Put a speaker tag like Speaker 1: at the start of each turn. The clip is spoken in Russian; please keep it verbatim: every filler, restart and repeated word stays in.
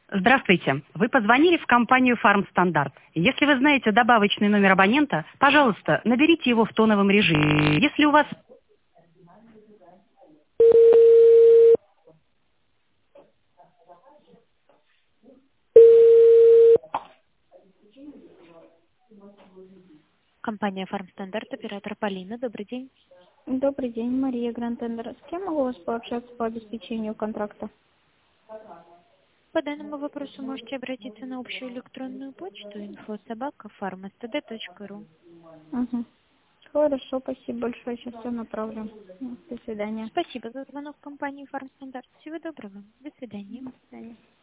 Speaker 1: Здравствуйте. Вы позвонили в компанию «Фармстандарт». Если вы знаете добавочный номер абонента, пожалуйста, наберите его в тоновом режиме. Если у вас...
Speaker 2: Компания «Фармстандарт», оператор Полина. Добрый день.
Speaker 3: Добрый день, Мария Грантендер. С кем могу вас пообщаться по обеспечению контракта?
Speaker 2: По данному вопросу можете обратиться на общую электронную почту инфо собака фармстд точка ру.
Speaker 3: Угу. Хорошо, спасибо большое. Сейчас все направлю. До свидания.
Speaker 2: Спасибо за звонок в компанию «Фармстандарт». Всего доброго. До свидания.
Speaker 3: До свидания.